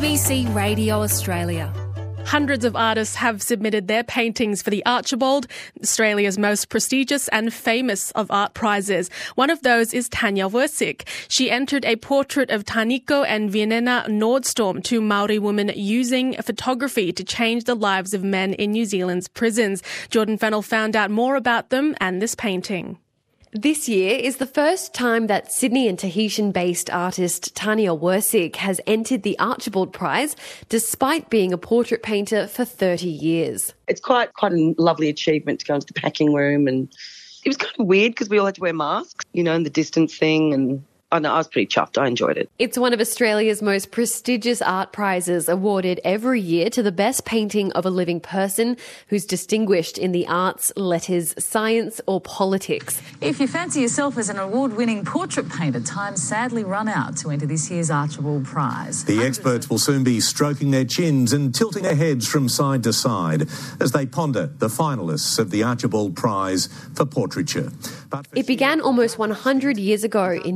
ABC Radio Australia. Hundreds of artists have submitted their paintings for the Archibald, Australia's most prestigious and famous of art prizes. One of those is Tanya Versick. She entered a portrait of Taniko and Vienna Nordstrom, two Maori women using photography to change the lives of men in New Zealand's prisons. Jordan Fennell found out more about them and this painting. This year is the first time that Sydney and Tahitian-based artist Tanya Versick has entered the Archibald Prize, despite being a portrait painter for 30 years. It's quite a lovely achievement to go into the packing room, and it was kind of weird because we all had to wear masks, and the distance thing, and I was pretty chuffed. I enjoyed it. It's one of Australia's most prestigious art prizes, awarded every year to the best painting of a living person who's distinguished in the arts, letters, science or politics. If you fancy yourself as an award-winning portrait painter, time's sadly run out to enter this year's Archibald Prize. The experts will soon be stroking their chins and tilting their heads from side to side as they ponder the finalists of the Archibald Prize for portraiture. It began almost 100 years ago in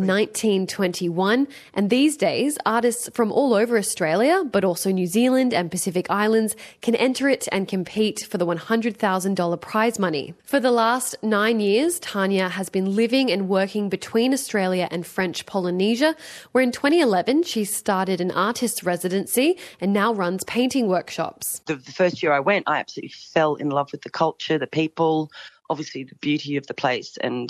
1921, and these days artists from all over Australia, but also New Zealand and Pacific Islands, can enter it and compete for the $100,000 prize money. For the last 9 years, Tanya has been living and working between Australia and French Polynesia, where in 2011 she started an artist's residency and now runs painting workshops. The first year I went, I absolutely fell in love with the culture, the people, obviously the beauty of the place, and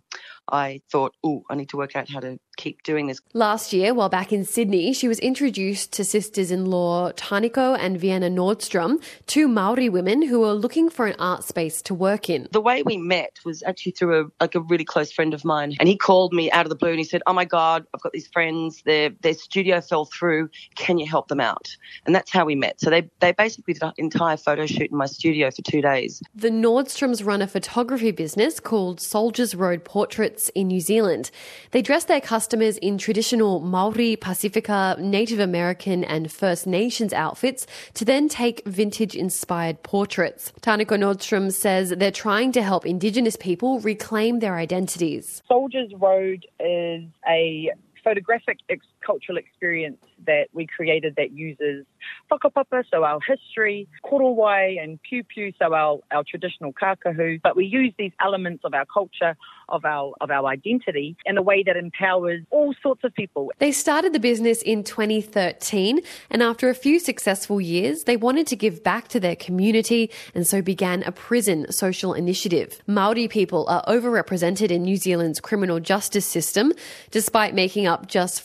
I thought, I need to work out how to keep doing this. Last year, while back in Sydney, she was introduced to sisters-in-law Taniko and Vienna Nordstrom, two Maori women who were looking for an art space to work in. The way we met was actually through a really close friend of mine, and he called me out of the blue and he said, "Oh my God, I've got these friends, their studio fell through, can you help them out?" And that's how we met. So they basically did an entire photo shoot in my studio for 2 days. The Nordstroms run a photography business called Soldiers Road Portraits in New Zealand. They dress their customers in traditional Maori, Pacifica, Native American and First Nations outfits to then take vintage-inspired portraits. Taniko Nordstrom says they're trying to help Indigenous people reclaim their identities. Soldiers Road is a photographic cultural experience that we created that uses whakapapa, so our history, korowai and piu-piu, so our traditional kākahu, but we use these elements of our culture, of our identity in a way that empowers all sorts of people. They started the business in 2013, and after a few successful years, they wanted to give back to their community and so began a prison social initiative. Maori people are overrepresented in New Zealand's criminal justice system. Despite making up just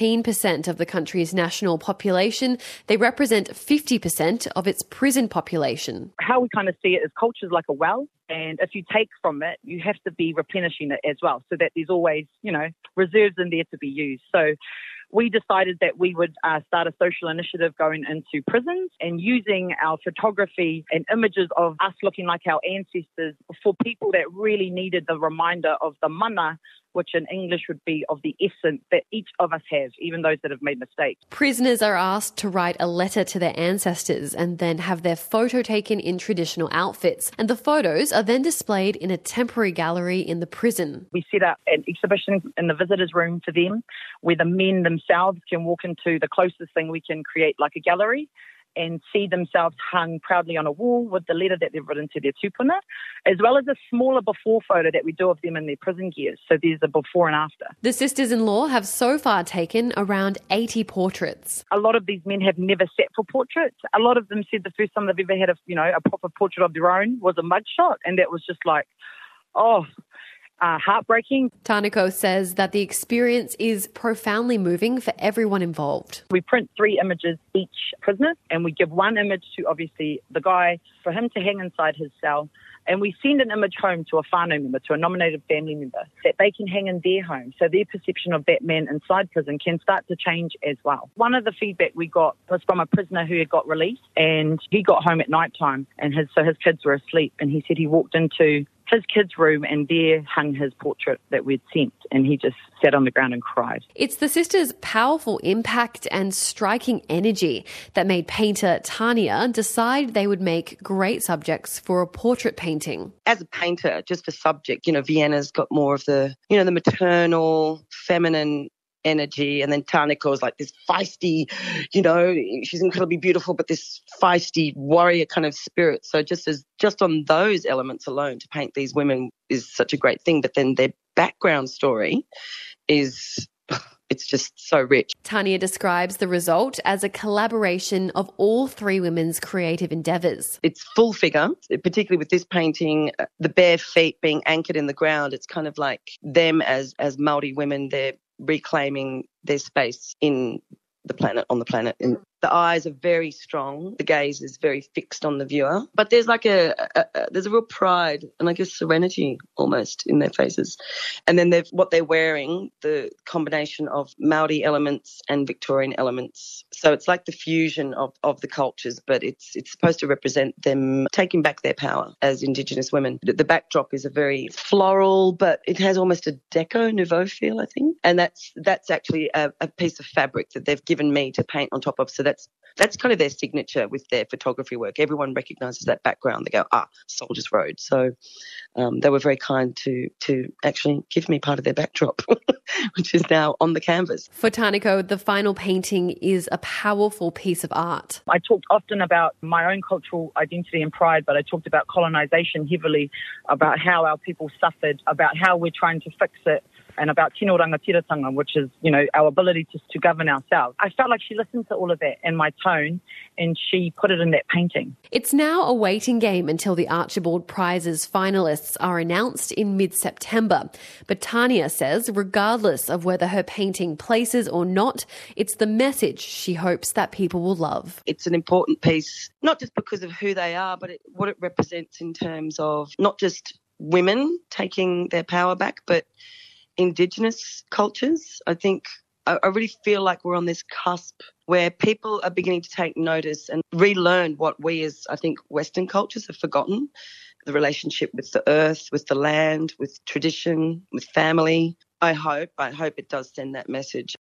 14% of the country's national population, they represent 50% of its prison population. How we kind of see it is culture is like a well, and if you take from it, you have to be replenishing it as well, so that there's always, reserves in there to be used. So we decided that we would start a social initiative going into prisons and using our photography and images of us looking like our ancestors for people that really needed the reminder of the mana, which in English would be of the essence that each of us have, even those that have made mistakes. Prisoners are asked to write a letter to their ancestors and then have their photo taken in traditional outfits. And the photos are then displayed in a temporary gallery in the prison. We set up an exhibition in the visitors' room for them, where the men themselves can walk into the closest thing we can create, like a gallery, and see themselves hung proudly on a wall with the letter that they've written to their tupuna, as well as a smaller before photo that we do of them in their prison gear. So there's a before and after. The sisters-in-law have so far taken around 80 portraits. A lot of these men have never sat for portraits. A lot of them said the first time they've ever had a proper portrait of their own was a mugshot, and that was just like, heartbreaking. Taniko says that the experience is profoundly moving for everyone involved. We print 3 images each prisoner, and we give 1 image to, obviously, the guy for him to hang inside his cell. And we send an image home to a whānau member, to a nominated family member, that they can hang in their home. So their perception of that man inside prison can start to change as well. One of the feedback we got was from a prisoner who had got released, and he got home at night time, and his kids were asleep, and he said he walked into his kid's room and there hung his portrait that we'd sent, and he just sat on the ground and cried. It's the sisters' powerful impact and striking energy that made painter Tanya decide they would make great subjects for a portrait painting. As a painter, just for subject, Vienna's got more of the, the maternal, feminine energy. And then Taniko is like this feisty, she's incredibly beautiful, but this feisty warrior kind of spirit. So just on those elements alone, to paint these women is such a great thing. But then their background story it's just so rich. Tania describes the result as a collaboration of all three women's creative endeavours. It's full figure, particularly with this painting, the bare feet being anchored in the ground. It's kind of like them as Māori women, they're reclaiming their space on the planet. And the eyes are very strong. The gaze is very fixed on the viewer. But there's like there's a real pride and like a serenity almost in their faces. And then what they're wearing, the combination of Māori elements and Victorian elements. So it's like the fusion of the cultures, but it's supposed to represent them taking back their power as Indigenous women. The backdrop is a very floral, but it has almost a Deco Nouveau feel, I think. And that's actually a piece of fabric that they've given me to paint on top of. So that's kind of their signature with their photography work. Everyone recognises that background. They go, Soldiers Road. So they were very kind to actually give me part of their backdrop, which is now on the canvas. For Taniko, the final painting is a powerful piece of art. I talked often about my own cultural identity and pride, but I talked about colonisation heavily, about how our people suffered, about how we're trying to fix it, and about tino rangatiratanga, which is, our ability to govern ourselves. I felt like she listened to all of that and my tone, and she put it in that painting. It's now a waiting game until the Archibald Prizes finalists are announced in mid-September. But Tania says, regardless of whether her painting places or not, it's the message she hopes that people will love. It's an important piece, not just because of who they are, but what it represents in terms of not just women taking their power back, but Indigenous cultures. I think I really feel like we're on this cusp where people are beginning to take notice and relearn what we as, I think, Western cultures have forgotten. The relationship with the earth, with the land, with tradition, with family. I hope it does send that message.